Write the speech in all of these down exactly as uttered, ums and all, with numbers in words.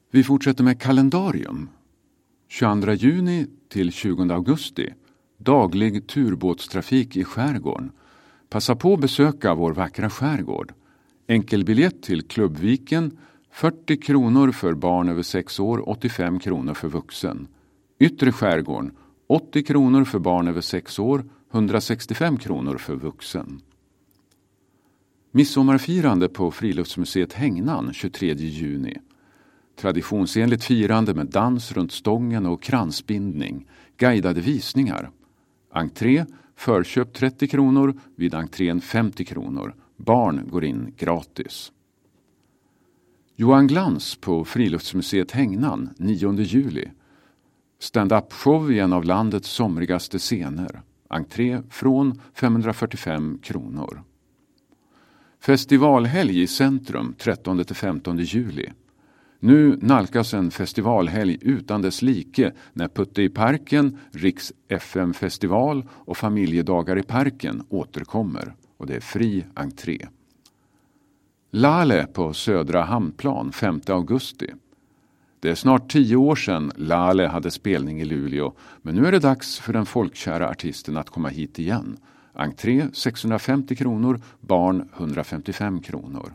Vi fortsätter med kalendarium. tjugoandra juni till tjugonde augusti. Daglig turbåtstrafik i skärgården. Passa på att besöka vår vackra skärgård. Enkelbiljett till Klubbviken, fyrtio kronor för barn över sex år, åttiofem kronor för vuxen. Yttre skärgården, åttio kronor för barn över sex år, hundrasextiofem kronor för vuxen. Midsommarfirande på Friluftsmuseet Hängnan tjugotredje juni. Traditionsenligt firande med dans runt stången och kransbindning. Guidade visningar. Entré, förköp trettio kronor, vid entrén femtio kronor. Barn går in gratis. Johan Glans på Friluftsmuseet Hängnan nionde juli. Stand-up-show i en av landets somrigaste scener. Entré från femhundrafyrtiofem kronor. Festivalhelg i centrum trettonde till femtonde juli. Nu nalkas en festivalhelg utan dess like när Putte i parken, Riks F M-festival och familjedagar i parken återkommer. Och det är fri entré. Lale på Södra Hamnplan femte augusti. Det är snart tio år sedan Lale hade spelning i Luleå, men nu är det dags för den folkkära artisten att komma hit igen. Entré sexhundrafemtio kronor, barn hundrafemtiofem kronor.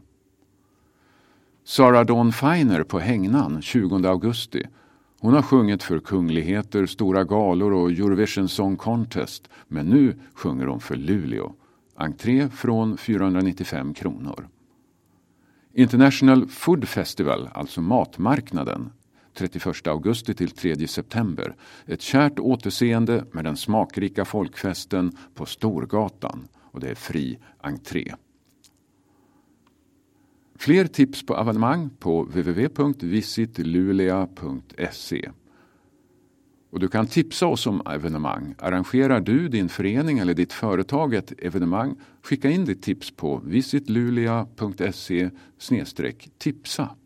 Sarah Dawn Finer på Hängnan tjugonde augusti. Hon har sjungit för kungligheter, stora galor och Eurovision Song Contest, men nu sjunger hon för Luleå. Entré från fyrahundranittiofem kronor. International Food Festival, alltså matmarknaden, trettioförsta augusti till tredje september. Ett kärt återseende med den smakrika folkfesten på Storgatan, och det är fri entré. Fler tips på evenemang på w w w punkt visit lulea punkt se. Och du kan tipsa oss om evenemang. Arrangerar du, din förening eller ditt företag ett evenemang, skicka in ditt tips på visit lulea punkt se snedstreck tipsa.